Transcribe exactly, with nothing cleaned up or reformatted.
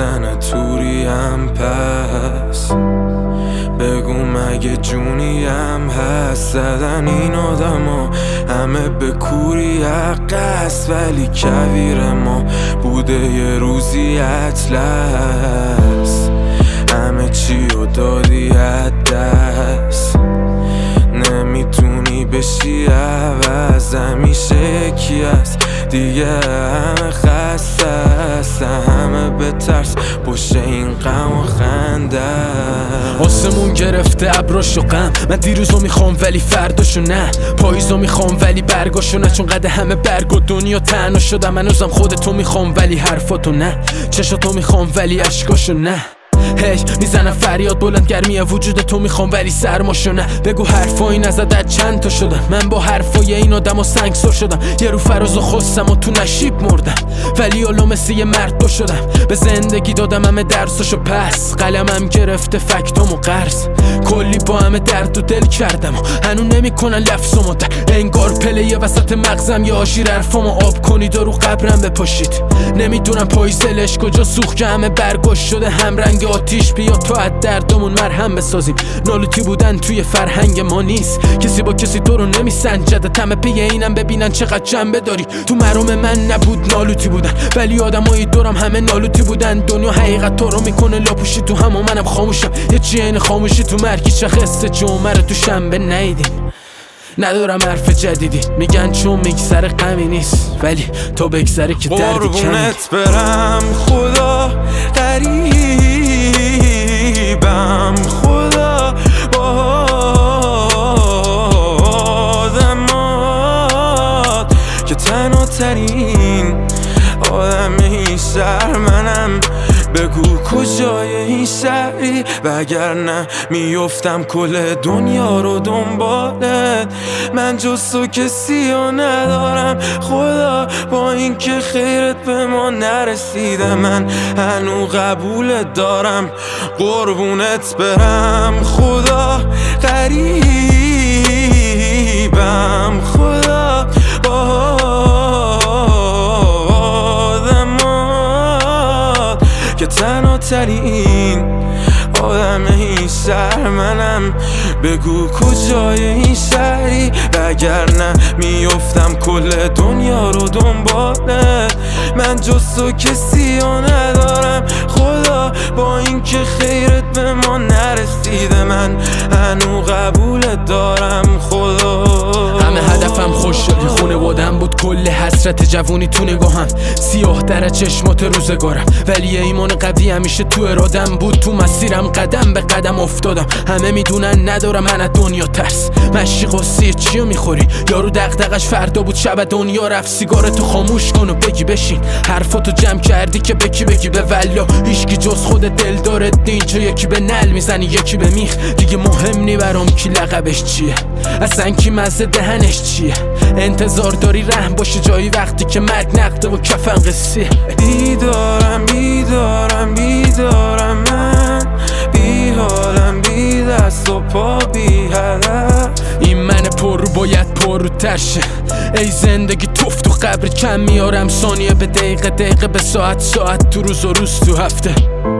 زن توریم پس بگو مگه جونیم هست زدن این آدما همه به کوری عقص ولی کویر ما بوده یه روزی اطلس همه چی رو دادی از دست نمیتونی بشی عوض همیشه یکی هست دیگه همه خسته است همه به ترس پشت این غم و خنده آسمون گرفته ابراشو غم من دیروزو میخوام ولی فرداشو نه پاییزو میخوام ولی برگاشو نه چون قده همه برگ و دنیا تنها شدم من هنوزم خودتو میخوام ولی حرفاتو نه چشاتو میخوام ولی اشکاشو نه هی میزنم فریاد بلند گرمی وجود تو میخوام ولی سرماشو نه بگو حرفایی نزدت چند تا شدم من با حرفای این آدم و سنگسر شدم یه رو فراز و خستم و تو نشیب مردم ولی اولو مثل یه مرد دو شدم به زندگی دادم همه درساشو پس قلمم گرفته فکتام و قرض کلی با همه درد و دل کردم و هنو نمیکنن لفظ و مدر انگار پله وسط مغزم یه آشیر حرفامو آب کنید و رو قبرم بپاشید نمیدونم پاییزلش کجا سوخت که همه برگاش شده هم رنگ آتیش بیا تو از دردمون مرهم بسازیم نالوتی بودن توی فرهنگ ما نیست کسی با کسی تو رو نمیسنجد همه پی اینم ببینن چقدر جنبه داری تو مرام من نبود نالوتی بودن ولی آدمای دورم همه نالوتی بودن دنیا حقیقت تو رو میکنه لاپوشی تو هم و منم خاموشم یه چی این خاموشی تو مرگی چه خسته جمعه رو تو شنبه نیدیم ندارم حرف جدیدی میگن چون میگذره غمی نیست ولی تو بگذره که دردی کمی قربونت برم خدا قریبم خدا با آدمات که تنها ترین آدم این شهر منم بگو کجای این شهری وگرنه میفتم کل دنیا رو دنبالت من جز تو کسی رو ندارم خدا با اینکه خیرت به ما نرسیده من هنو قبولت دارم قربونت برم خدا قریبم خدا با که تنها ترین آدم این شهر منم بگو کجای این شهری وگرنه میفتم کل دنیا رو دنبالت من جز تو کسی رو ندارم خدا با اینکه خیرت به ما نرسیده من هنو قبولت دارم خدا همه هدفم خوشحالی خونوادم بود کل حسرت جوونی تو نگاهم سیاه در چشمات روزگارم ولی ایمان قوی همیشه تو ارادم بود تو مسیرم قدم به قدم افتادم همه میدونن ندارم من از دنیا ترس مشی قصه چیو میخوری یارو دغدغش فردا بود شب دنیا رفت سیگارتو خاموش کن و بگی بشین حرفاتو جمع کردی که بکی بگی به ولا هیچکی جز خود دل داره اینجا یکی به نل میزنی یکی به میخ دیگه مهم نی برام کی لقبش چیه اصلا کی مزه دهنش چیه انتظار داری رحم باشه جایی وقتی که مرگ نقده و کفن قصیه بیدارم بیدارم بیدارم من بی حالم بی دست و پا بی هدف این من پر رو باید پر رو ترشه ای زندگی توفت و قبر کم میارم ثانیه به دقیقه دقیقه به ساعت ساعت تو روز و روز تو هفته